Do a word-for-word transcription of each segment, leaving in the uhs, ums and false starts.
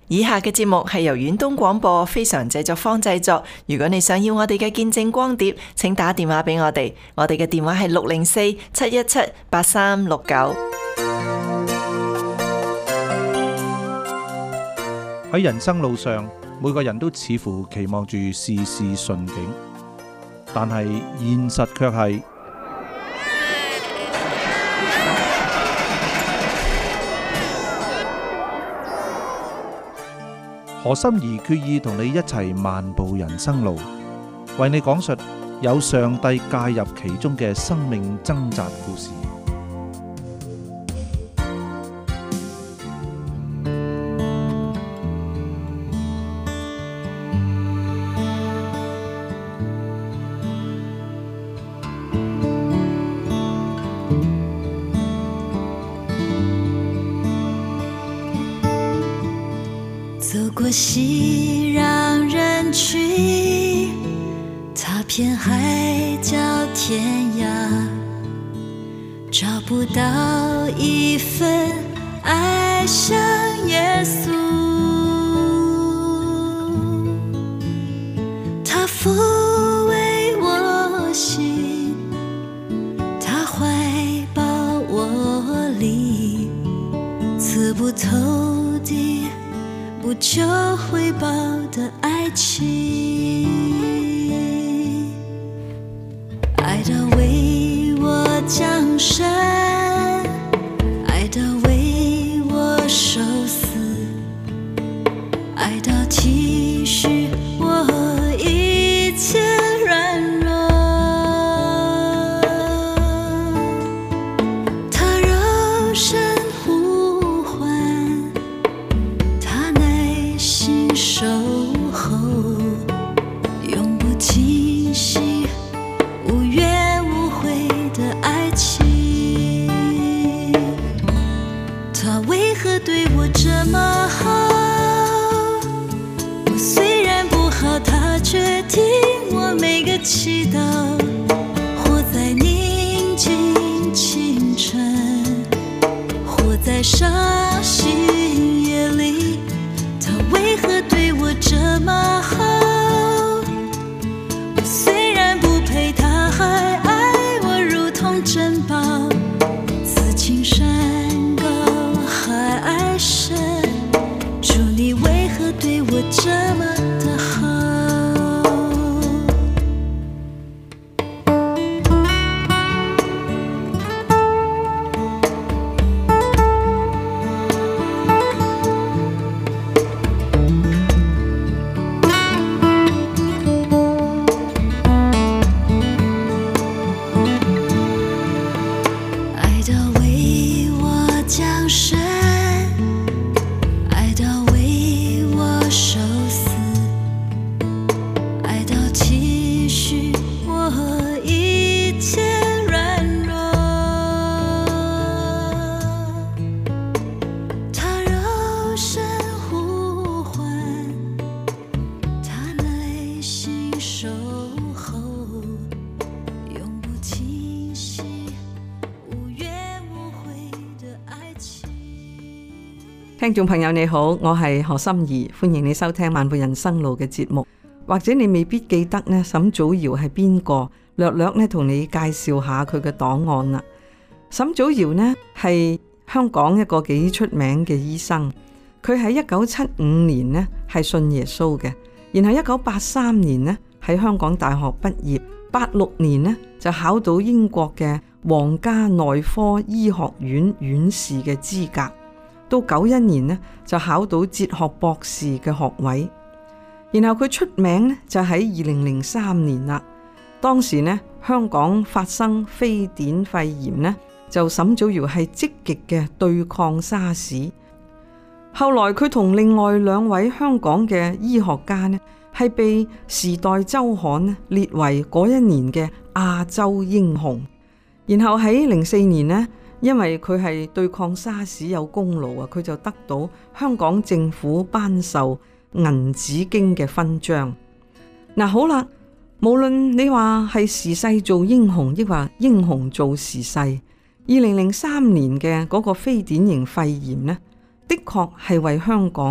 以下嘅節目係由遠東廣播非常製作坊製作。如果你想要我哋嘅見證光碟，請打電話俾我哋。我哋嘅電話係六零四七一七八三六九。 喺人生路上，每個人都似乎期望住事事順境，但係現實卻係何心怡決意同你一齊漫步人生路，為你講述有上帝介入其中嘅生命掙扎故事。 走過熙攘人群，踏遍海角天涯，找不到一份愛像耶穌。他撫慰我心，他懷抱我裡，刺不透的不求回報的愛情，愛到為我降生，愛到為我受死，愛到體恤我一切軟弱。他柔聲呼喚，他耐心守候，永不停息，無怨無悔的愛情。他為何對我這麼好？我雖然不好，他卻聽我每個祈禱。活在寧靜清晨，活在傷心夜裡，他為何對我這麼好？我雖然不配，他還愛我如同珍寶。此情山高海愛深，主你為何對我這麼的好？愛到為我降生，愛到為我受死，愛到體恤我一切軟弱。他柔聲呼喚，他耐心守候，永不停息，無怨無悔的愛情。 聽眾朋友你好，我係何心怡，歡迎你收聽漫步人生路嘅節目。或者你未必記得呢，沈祖堯係邊個，略略呢同你介紹下佢嘅檔案啦。沈祖堯呢係香港一個幾出名嘅醫生，佢喺一九七五年呢係信耶穌嘅，然後一九八三年呢喺香港大學畢業，八六年呢就考到英國嘅皇家內科醫學院院士嘅資格。到九一年呢就考到哲學博士嘅學位，然後佢出名呢就喺二零零三年啦。當時呢香港發生非典肺炎呢，就沈祖堯係積極嘅對抗沙士。後來佢同另外兩位香港嘅醫學家呢，係被時代周刊呢列為嗰一年嘅亞洲英雄。然後喺零四年呢，因為佢係對抗沙士有功勞啊，佢就得到香港政府頒授銀紫荊嘅勳章。嗱，好啦，無論你話係時勢做英雄，抑或英雄做時勢，二零零三年嘅嗰個非典型肺炎呢，的確係為香港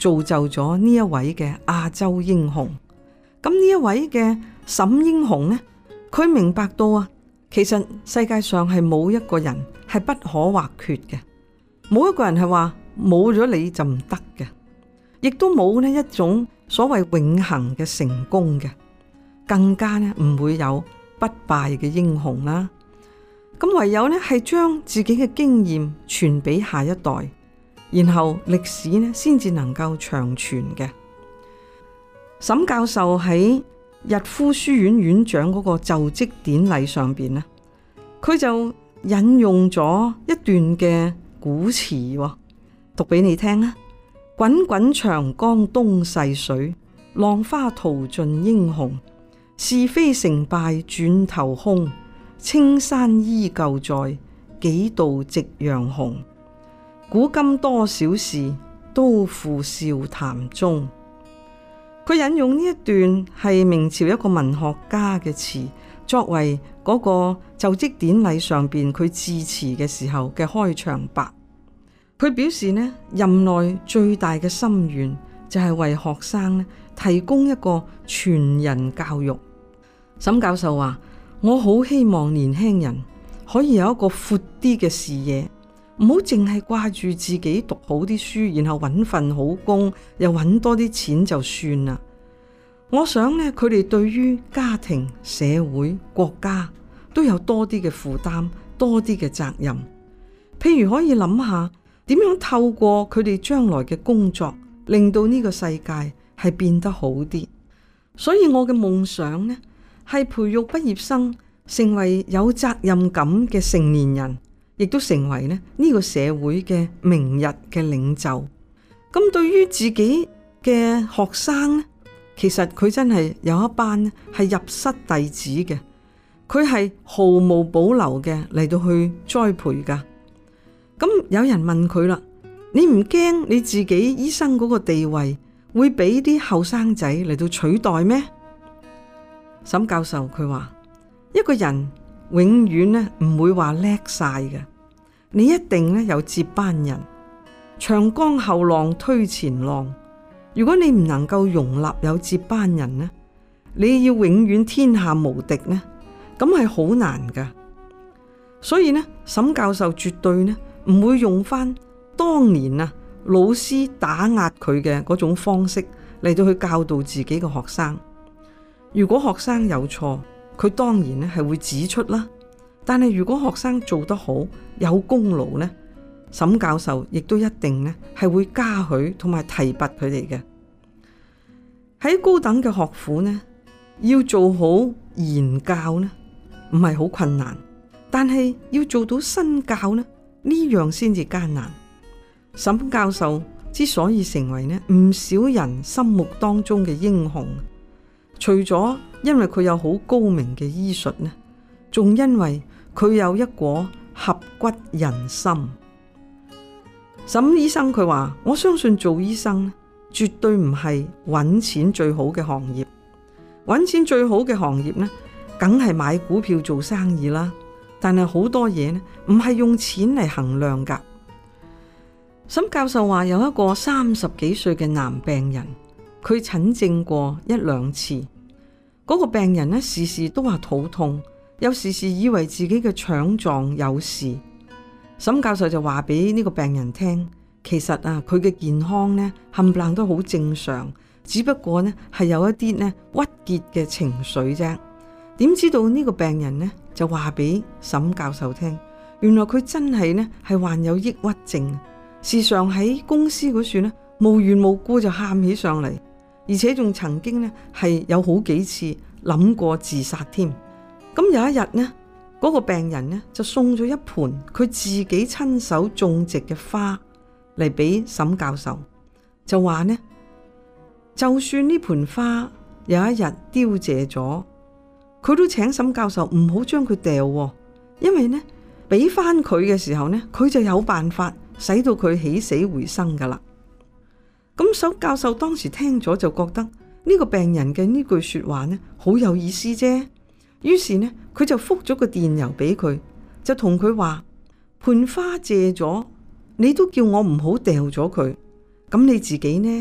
造就咗呢一位嘅亞洲英雄。咁呢一位嘅沈英雄呢，佢明白到啊，其實世界上係冇一個人係不可或缺嘅，冇一個人係話冇咗你就唔得嘅，亦都冇呢一種所謂永恆嘅成功嘅，更加呢唔會有不敗嘅英雄啦。咁唯有呢係將自己嘅經驗傳俾下一代，然後歷史呢先至能夠長存嘅。沈教授喺逸夫書院院長嗰個就職典禮上邊呢，佢就引用咗一段嘅古詞，讀俾你聽啊！滾滾長江東逝水，浪花淘盡英雄。是非成敗轉頭空，青山依舊在，幾度夕陽紅。古今多少事，都付笑談中。佢引用呢一段係明朝一個文學家嘅詞，作為嗰個就職典禮上邊佢致辭嘅時候嘅開場白。佢表示呢，任內最大嘅心願就係為學生呢提供一個全人教育。沈教授話：我好希望年輕人可以有一個闊啲嘅視野，唔好淨係掛住自己讀好啲書，然後揾份好工，又揾多啲錢就算啦。我想呢，佢哋對於家庭、社會、國家都有多啲嘅負擔，多啲嘅責任。譬如可以諗下點樣透過佢哋將來嘅工作，令到呢個世界係變得好啲。所以我嘅夢想呢，係培育畢業生成為有責任感嘅成年人，亦都成為呢呢個社會嘅明日嘅領袖。咁對於自己嘅學生呢，其實佢真係有一班係入室弟子嘅，佢係毫無保留嘅嚟到去栽培噶。咁有人問佢啦：你唔驚你自己醫生嗰個地位會俾啲後生仔嚟到取代咩？沈教授佢話：一個人永遠咧唔會話叻晒嘅，你一定咧有接班人。長江後浪推前浪，如果你唔能夠容納有接班人呢，你要永遠天下無敵呢，咁係好難噶。所以呢，沈教授絕對呢唔會用翻當年啊老師打壓佢嘅嗰種方式嚟到去教導自己嘅學生。如果學生有錯，佢當然咧係會指出啦。但係如果學生做得好，有功勞呢，沈教授亦都一定咧係會嘉許同埋提拔佢哋嘅。喺高等嘅學府呢，要做好言教呢，唔係好困難，但係要做到身教呢，呢樣先至艱難。沈教授之所以成為呢唔少人心目當中嘅英雄，除咗因為佢有好高明嘅醫術呢，仲因為佢有一顆俠骨仁心。沈醫生佢話：我相信做醫生呢，絕對唔係揾錢最好嘅行業。揾錢最好嘅行業呢，梗係買股票做生意啦。但係好多嘢呢，唔係用錢嚟衡量噶。沈教授話有一個三十幾歲嘅男病人，佢診症過一兩次，嗰個病人呢，時時都話肚痛，有時時以為自己嘅腸臟有事。沈教授就話俾呢個病人聽，其實啊，佢嘅健康呢冚唪唥都好正常，只不過呢係有一啲呢鬱結嘅情緒啫。點知道呢個病人呢就話俾沈教授聽，原來佢真係呢係患有抑鬱症，時常喺公司嗰處呢無緣無故就喊起上嚟。而且仲曾經咧係有好幾次諗過自殺添。咁有一日呢，嗰、那個病人呢就送咗一盆佢自己親手種植嘅花嚟俾沈教授，就話呢，就算呢盆花有一日凋謝咗，佢都請沈教授唔好將佢掉，因為呢俾翻佢嘅時候呢，佢就有辦法使到佢起死回生噶啦。咁沈教授當時聽咗就覺得呢個病人嘅呢句說話呢好有意思啫，於是呢佢就覆咗個電郵俾佢，就同佢話：盆花謝咗，你都叫我唔好掉咗佢，咁你自己呢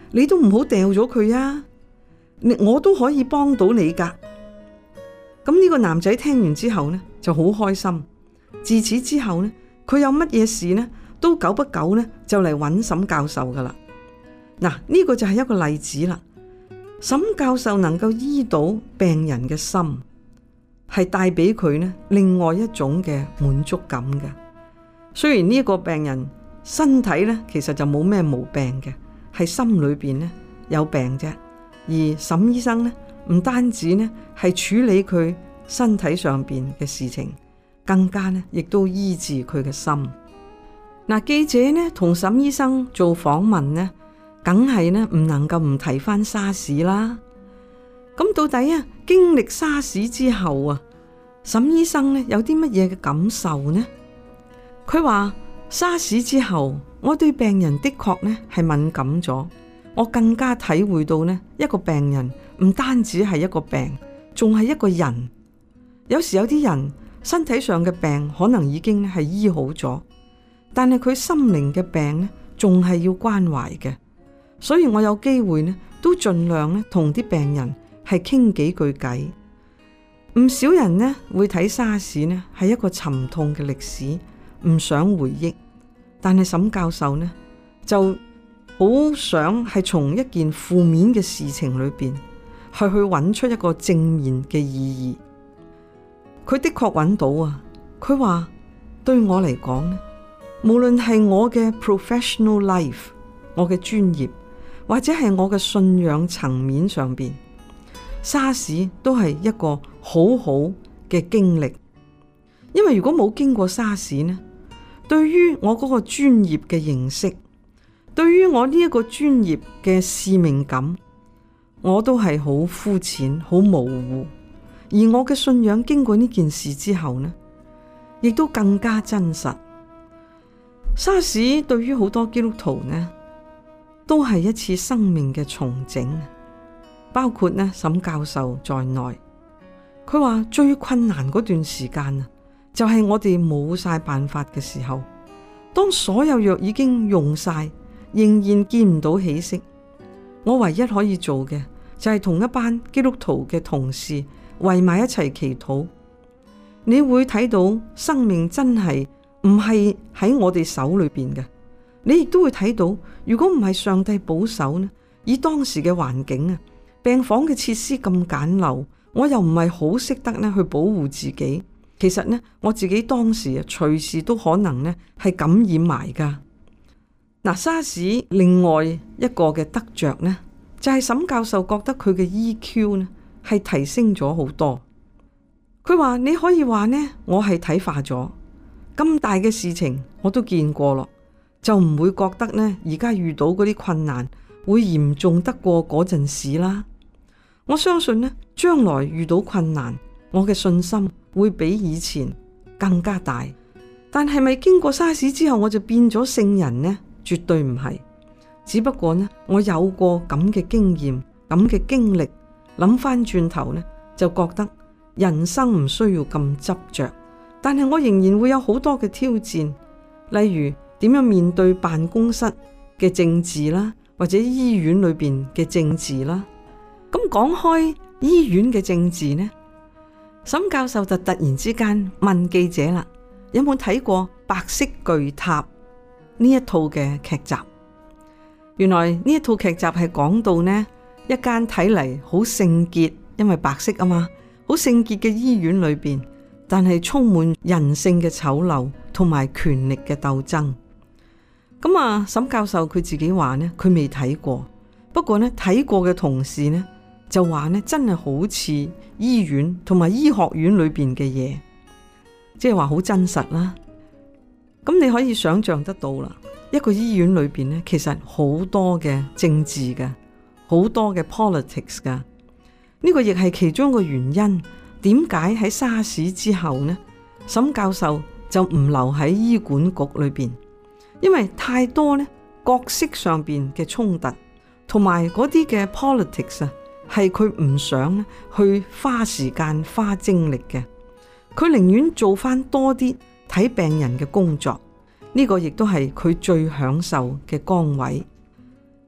你都唔好掉咗佢啊！我都可以幫到你噶。咁呢個男仔聽完之後呢，就好開心。自此之後呢，佢有乜嘢事呢，都久不久呢就嚟揾沈教授噶啦。嗱，呢個就係一個例子啦。沈教授能夠醫到病人嘅心，係帶俾佢呢另外一種嘅滿足感嘅。雖然呢個病人身體呢其實就冇咩毛病嘅，係心裏邊呢有病啫。而沈醫生呢，唔單止呢係處理佢身體上邊嘅事情，更加呢亦都醫治佢嘅心。嗱，記者呢同沈醫生做訪問呢，梗係呢唔能夠唔提翻沙士啦。咁到底啊，經歷沙士之後啊，沈醫生呢有啲乜嘢嘅感受呢？佢話沙士之後，我對病人的確呢係敏感咗。我更加體會到呢，一個病人唔單止係一個病，仲係一個人。有時有啲人身體上嘅病可能已經係醫好咗，但係佢心靈嘅病呢，仲係要關懷嘅。所以我有機會呢，都盡量呢同啲病人係傾幾句偈。唔少人呢會睇沙士呢係一個沉痛嘅歷史，唔想回憶。但係沈教授呢就好想係從一件負面嘅事情裏邊，係去揾出一個正面嘅意義。佢的確揾到啊！佢話對我嚟講呢，無論係我嘅 professional life， 我嘅專業，或者係我嘅信仰層面上邊，沙士都係一個好好嘅經歷。因為如果冇經過沙士呢，對於我嗰個專業嘅認識，對於我呢一個專業嘅使命感，我都係好膚淺、好模糊。而我嘅信仰經過呢件事之後呢，亦都更加真實。沙士對於好多基督徒呢，都係一次生命嘅重整，包括呢沈教授在內。佢話最困難嗰段時間啊，就係我哋冇晒辦法嘅時候，當所有藥已經用晒，仍然見唔到起色，我唯一可以做嘅就係同一班基督徒嘅同事圍埋一齊祈禱。你會睇到生命真係唔係喺我哋手裏邊嘅，你亦都會睇到，如果唔係上帝保守呢，以當時嘅環境啊，病房嘅設施咁簡陋，我又唔係好識得呢去保護自己，其實呢我自己當時啊隨時都可能呢係感染埋噶。嗱，沙士另外一個嘅得着呢，就係沈教授覺得佢嘅 E Q 呢係提升咗好多。佢話你可以話呢，我係睇化咗咁大嘅事情，我都見過咯，就唔會覺得呢而家遇到嗰啲困難會嚴重得過嗰陣時啦。我相信呢，將來遇到困難，我嘅信心會比以前更加大。但係咪經過沙士之後我就變咗聖人呢？絕對唔係，只不過呢，我有過咁嘅經驗、咁嘅經歷，諗翻轉頭呢，就覺得人生唔需要咁執着。但係我仍然會有好多嘅挑戰，例如點樣面對辦公室嘅政治啦，或者醫院裏邊嘅政治啦。咁講開醫院嘅政治呢，沈教授就突然之間問記者啦，有冇睇過《白色巨塔》呢一套嘅劇集？原來呢一套劇集係講到呢一間睇嚟好聖潔，因為白色啊嘛，好聖潔嘅醫院裏邊，但係充滿人性嘅醜陋同埋權力嘅鬥爭。咁啊，沈教授佢自己話呢，佢未睇過，不過呢睇過嘅同事呢就話呢，真係好似醫院同埋醫學院裏邊嘅嘢，即係話好真實啦。咁你可以想象得到啦，一個醫院裏邊呢，其實好多嘅政治嘅，好多嘅 politics 噶。呢個亦係其中一個原因，點解喺沙士之後呢，沈教授就唔留喺醫管局裏邊，因為太多呢角色上邊嘅衝突，同埋嗰啲嘅 politics 啊，係佢唔想去花時間花精力嘅，佢寧願做翻多啲睇病人嘅工作，呢個亦都係佢最享受嘅崗位。嗱，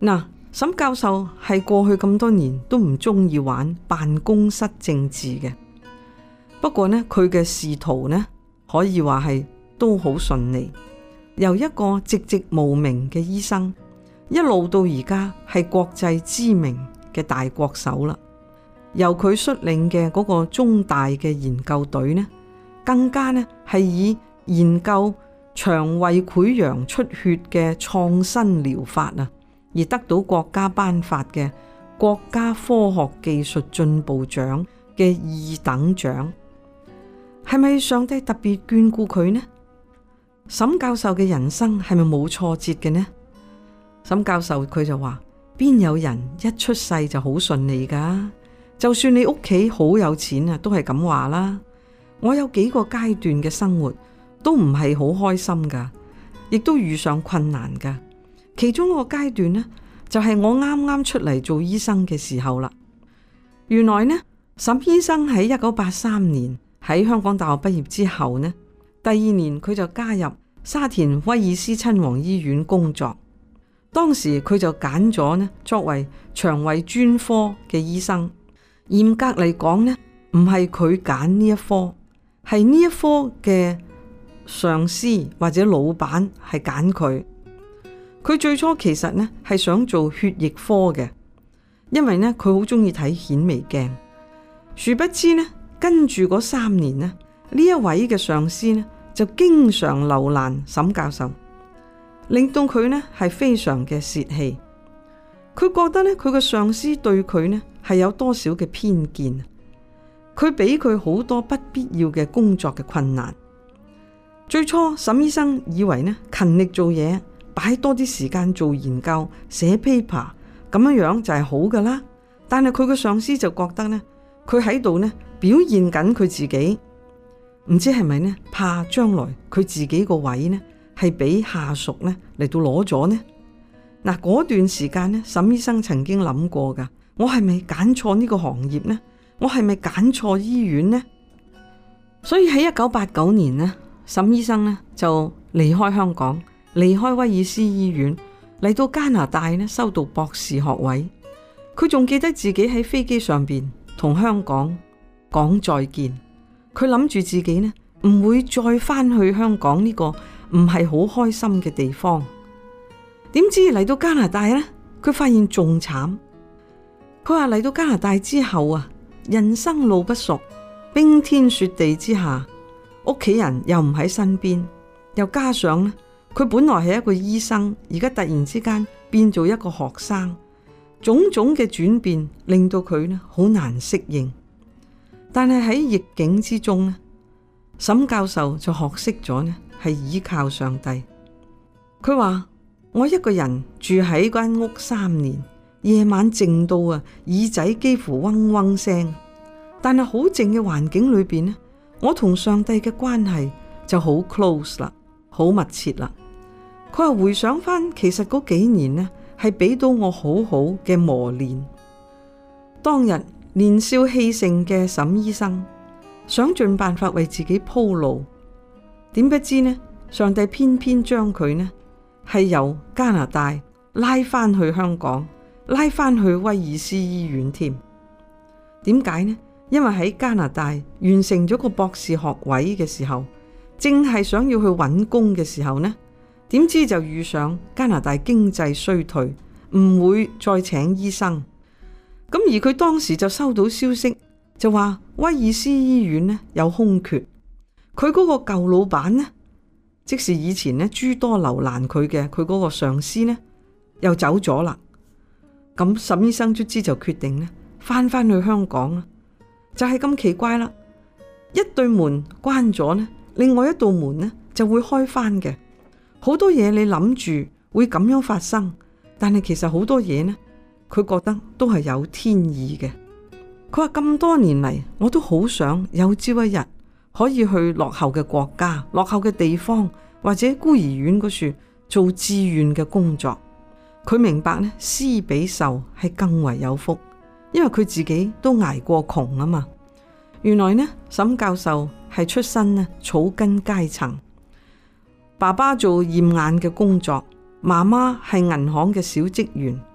沈教授係過去咁多年都唔中意玩辦公室政治嘅，不過呢，佢嘅仕途呢可以話係都好順利，由一個籍籍無名嘅醫生，一路到而家係國際知名嘅大國手啦。由佢率領嘅嗰個中大嘅研究隊呢，更加呢係以研究腸胃潰瘍出血嘅創新療法啊，而得到國家頒發嘅國家科學技術進步獎嘅二等獎。係咪上帝特別眷顧佢呢？沈教授嘅人生係咪冇挫折嘅呢？沈教授佢就話：邊有人一出世就好順利噶？就算你屋企好有錢啊，都係咁話啦。我有幾個階段嘅生活都唔係好開心噶，亦都遇上困難噶。其中一個階段呢，就係我啱啱出嚟做醫生嘅時候啦。原來呢，沈醫生喺一九八三年喺香港大學畢業之後呢，第二年佢就加入沙田威爾斯親王醫院工作。當時佢就揀咗呢作為腸胃專科嘅醫生。嚴格嚟講呢，唔係佢揀呢一科，係呢一科嘅上司或者老闆係揀佢。佢最初其實呢係想做血液科嘅，因為呢佢好中意睇顯微鏡。殊不知呢，跟住嗰三年呢，呢一位嘅上司呢就經常留難沈教授，令到佢呢係非常嘅泄氣。佢覺得呢，佢嘅上司對佢呢係有多少嘅偏見，佢俾佢好多不必要嘅工作嘅困難。最初沈醫生以為呢，勤力做嘢，擺多啲時間做研究，寫 paper 咁樣樣就係好噶啦。但係佢嘅上司就覺得呢，佢喺度呢表現緊佢自己，唔知係咪呢怕將來佢自己個位呢係俾下屬呢嚟到攞咗呢？嗱，嗰段時間呢，沈醫生曾經諗過噶，我係咪揀錯呢個行業呢？我係咪揀錯醫院呢？所以喺一九八九年呢，沈醫生呢就離開香港，離開威爾斯醫院，嚟到加拿大呢修讀博士學位。佢仲記得自己喺飛機上邊同香港講再見，佢諗住自己呢唔會再翻去香港呢個唔係好開心嘅地方。點知嚟到加拿大呢，佢發現仲慘。佢話嚟到加拿大之後啊，人生路不熟，冰天雪地之下，屋企人又唔喺身邊，又加上呢，佢本來係一個醫生，而家突然之間變做一個學生，種種嘅轉變令到佢呢好難適應。但係喺逆境之中呢，沈教授就學識咗呢係依靠上帝。佢話：我一個人住喺間屋三年，夜晚靜到啊耳仔幾乎嗡嗡聲，但係好靜嘅環境裏邊呢，我同上帝嘅關係就好 close 啦，好密切啦。佢話回想翻，其實嗰幾年呢係俾到我好好嘅磨練。當日年少氣盛嘅沈醫生想盡辦法為自己鋪路，點不知呢，上帝偏偏將佢呢係由加拿大拉翻去香港，拉翻去威爾斯醫院添。點解呢？因為喺加拿大完成咗個博士學位嘅時候，正係想要去揾工嘅時候呢，點知就遇上加拿大經濟衰退，唔會再請醫生。咁而佢當時就收到消息，就話威爾斯醫院呢有空缺，佢嗰個舊老闆呢，即是以前呢諸多留難佢嘅佢嗰個上司呢，又走咗啦。咁沈醫生卒之就決定呢翻翻去香港啦。就係咁奇怪啦，一對門關咗呢，另外一道門呢就會開翻嘅。好多嘢你諗住會咁樣發生，但係其實好多嘢呢，佢覺得都係有天意嘅。佢話咁多年嚟，我都好想有朝一日可以去落後嘅國家、落後嘅地方或者孤兒院嗰處做志願嘅工作。佢明白呢，施比受係更為有福，因為佢自己都捱過窮啊嘛。原來呢，沈教授係出身呢草根階層，爸爸做驗眼嘅工作，媽媽係銀行嘅小職員。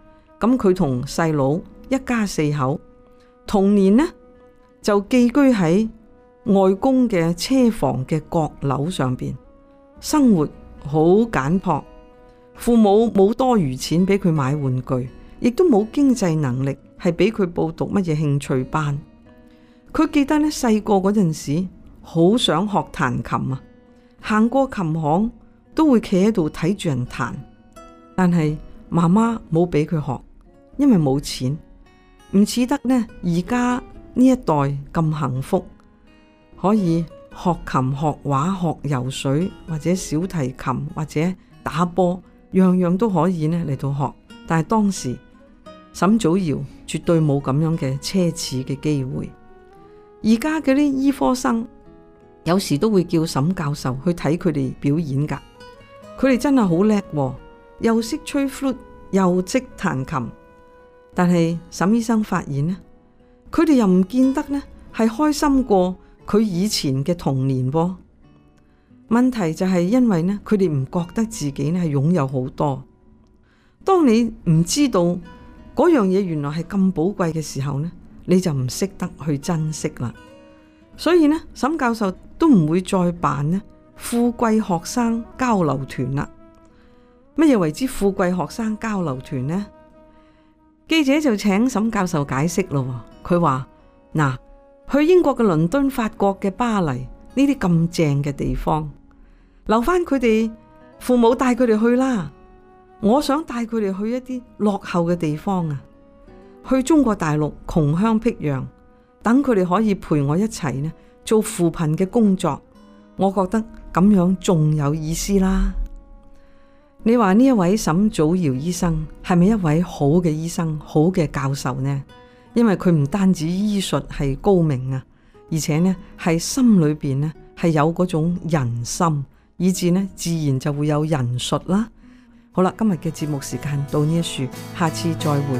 咁佢同細佬一家四口，童年呢就寄居喺外公嘅車房嘅閣樓上邊，生活好簡樸。父母冇多餘錢俾佢買玩具，亦都冇經濟能力係俾佢報讀乜嘢興趣班。佢記得呢，細個嗰陣時好想學彈琴啊，行過琴行都會企喺度睇住人彈，但係媽媽冇俾佢學，因為冇錢。唔似得呢而家呢一代咁幸福，可以學琴、學畫、學游水，或者小提琴，或者打波，樣樣都可以呢嚟到學。但係當時沈祖堯絕對冇咁樣嘅奢侈嘅機會。而家嗰啲醫科生有時都會叫沈教授去睇佢哋表演噶，佢哋真係好叻，又識吹 flute， 又識彈琴。但係沈醫生發現呢，佢哋又唔見得呢係開心過佢以前嘅童年噃。問題就係因為呢，佢哋唔覺得自己呢係擁有好多。當你唔知道嗰樣嘢原來係咁寶貴嘅時候呢，你就唔識得去珍惜啦。所以呢，沈教授都唔會再辦呢富貴學生交流團啦。乜嘢為之富貴學生交流團呢？記者就請沈教授解釋咯。佢話嗱，去英國嘅倫敦、法國嘅巴黎呢啲咁正嘅地方，留翻佢哋父母帶佢哋去啦。我想帶佢哋去一啲落後嘅地方啊，去中國大陸窮鄉僻壤，等佢哋可以陪我一齊呢做扶貧嘅工作。我覺得咁樣仲有意思啦。你話呢一位沈祖堯醫生係咪一位好嘅醫生、好嘅教授呢？因為佢唔單止醫術係高明啊，而且呢係心裏邊呢係有嗰種人心，以至呢自然就會有人術啦。好啦，今日嘅節目時間到呢一處，下次再會。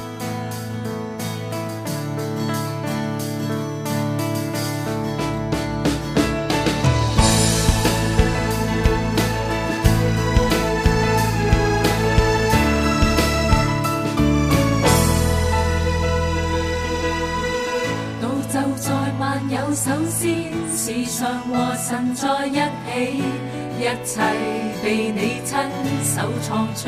首先時常和神在一起，一切被你親手創出。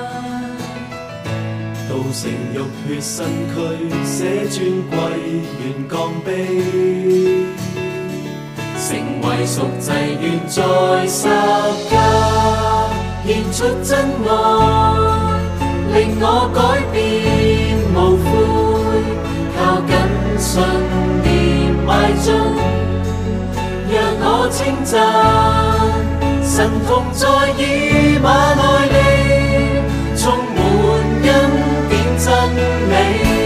道成肉血身軀，寫尊貴願降卑，成為贖祭願在十架，獻出真愛，令我改變無悔，靠緊信念邁進，讓我稱讚神同在以馬內利，充滿恩典真理。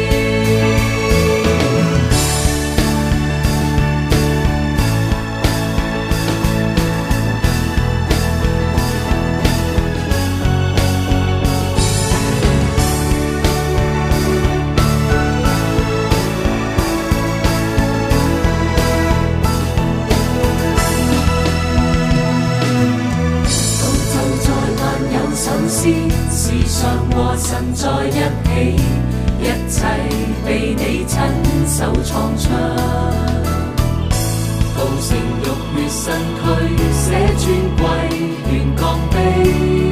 時常和神在一起，一切被你親手創出，道成肉血身軀，寫尊貴願降卑，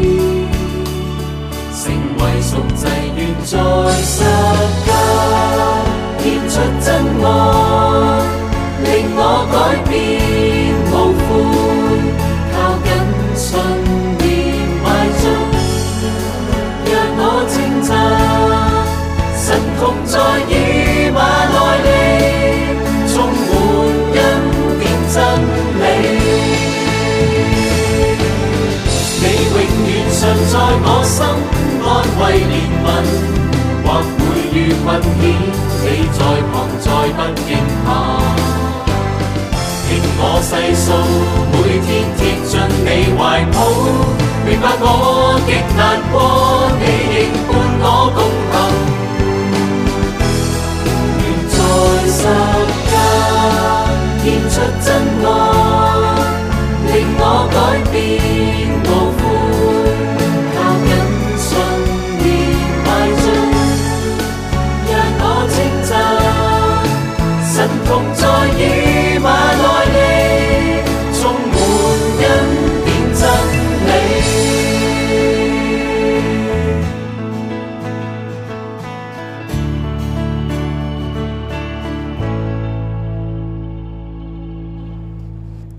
成為贖祭願在十架，獻出真愛，令我改變無悔，靠緊信念邁進，我稱讚神同在以馬內利，充滿恩典真理。你永遠常在我心，安慰憐憫，或會遇困險，你在旁再不驚怕。聽我細數，每天貼進你懷抱，明白我極難過，你仍伴我共行。願在十架獻出真愛，令我改變無悔，靠緊信念邁進。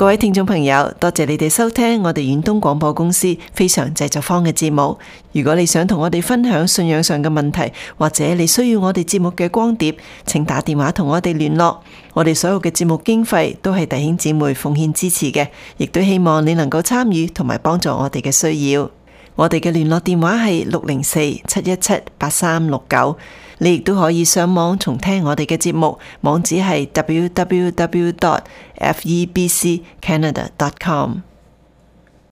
各位聽眾朋友，多謝你哋收聽我哋遠東廣播公司非常製作坊嘅節目。如果你想同我哋分享信仰上嘅問題，或者你需要我哋節目嘅光碟，請打電話同我哋聯絡。我哋所有嘅節目經費都係弟兄姊妹奉獻支持嘅，亦都希望你能夠參與同埋幫助我哋嘅需要。我哋嘅聯絡電話係六零四七一七八三六九。你亦都可以上網重聽我哋嘅節目，網址係 w w w dot f e b c canada dot com。